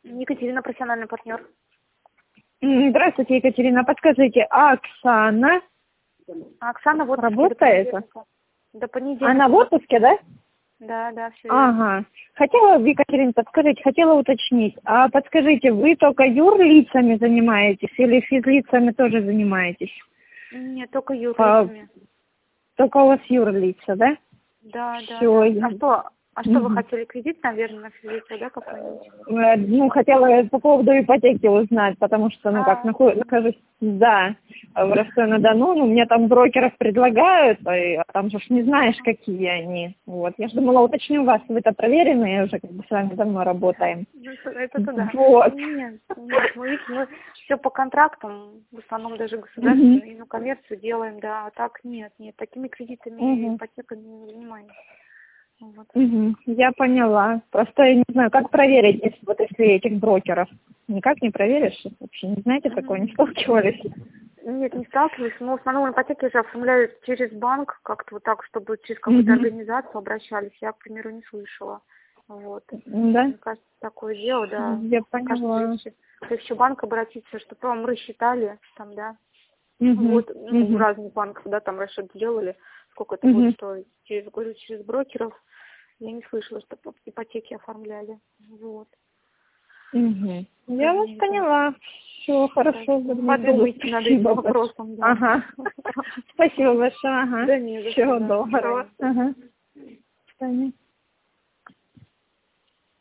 Екатерина, профессиональный партнер. Здравствуйте, Екатерина. Подскажите, Оксана Оксана в отпуске. работает? До понедельника. Она в отпуске, да? Да, все. Ага. Хотела, Екатерина, подскажите, хотела уточнить. А подскажите, вы только юрлицами занимаетесь или физлицами тоже занимаетесь? Нет, только юрлицами. Только у вас юрлица, да? Да. Всё. А что вы хотели, кредит, наверное, на физлицо, да, какой-нибудь? Ну, хотела по поводу ипотеки узнать, потому что, нахожусь, в Ростове-на-Дону, мне там брокеров предлагают, а там же не знаешь, какие они. Вот, я же думала, уточню вас, вы-то проверенные, уже как бы с вами давно работаем. Это да. Вот. Нет, мы все по контрактам, в основном даже государственные, коммерцию делаем, да, а так нет, такими кредитами, ипотеками не занимаемся. Вот. Я поняла. Просто я не знаю, как проверить, если этих брокеров. Никак не проверишь? Вообще не знаете такое, не сталкивались? Нет, не сталкиваюсь, но в основном ипотеки же оформляют через банк, как-то вот так, чтобы через какую-то организацию обращались. Я, к примеру, не слышала. Вот. Да? Мне кажется, такое дело, да. Я поняла. Кажется, в банк обратиться, чтобы вам рассчитали, там, да. Вот, в разных банках, да, там расчет сделали, сколько это будет стоить. Через брокеров я не слышала, что ипотеки оформляли. Вот. Я вас поняла. Все, хорошо. Подумайте над этим вопросом. Да. Ага. Спасибо большое. Ага. Да не за что. Всего доброго. Ага. До свидания.